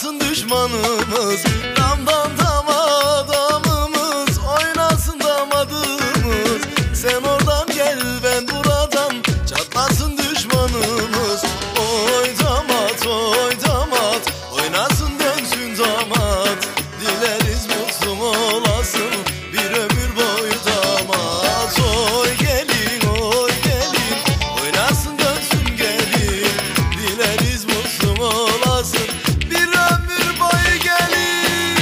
çatlasın düşmanımız. Damdan dama damımız, oynasın damadımız. Sen oradan gel ben buradan, çatlasın düşmanımız. Oy damat oy damat, oynasın dönsün damat. Dileriz mutlu olasın bir ömür boyu damat. Oy gelin oy gelin, oynasın dönsün gelin. Dileriz mutlu olasın bir ömür boyu gelin.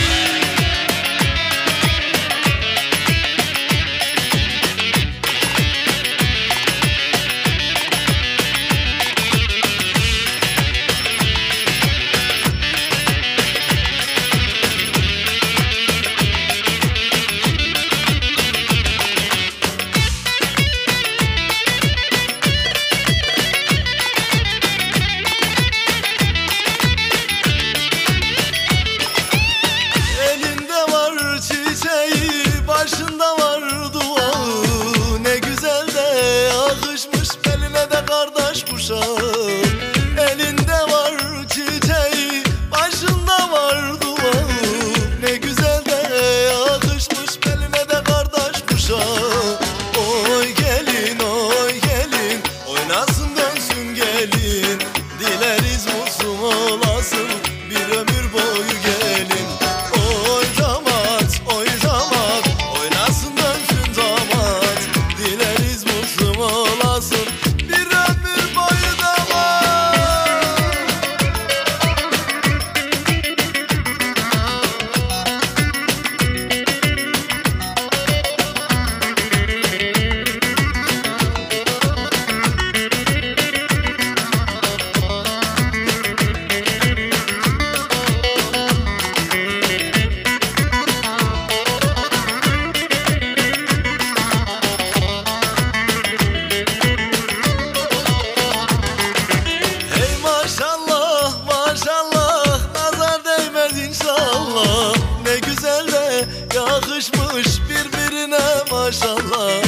Başında var duağı, ne güzel de yakışmış beline de kardeş kuşağı. Elinde var çiçeği, başında var duağı, ne güzel de yakışmış beline de kardeş kuşağı. Oy gelin oynasın dönsün gelin. Dileriz mutlu olasın bir ömür boyu gelin. Oy damat oy damat, oynasın dönsün damat. Dileriz mutlu olasın bir ömür boyu damat. Ne güzel de yakışmış birbirine maşallah.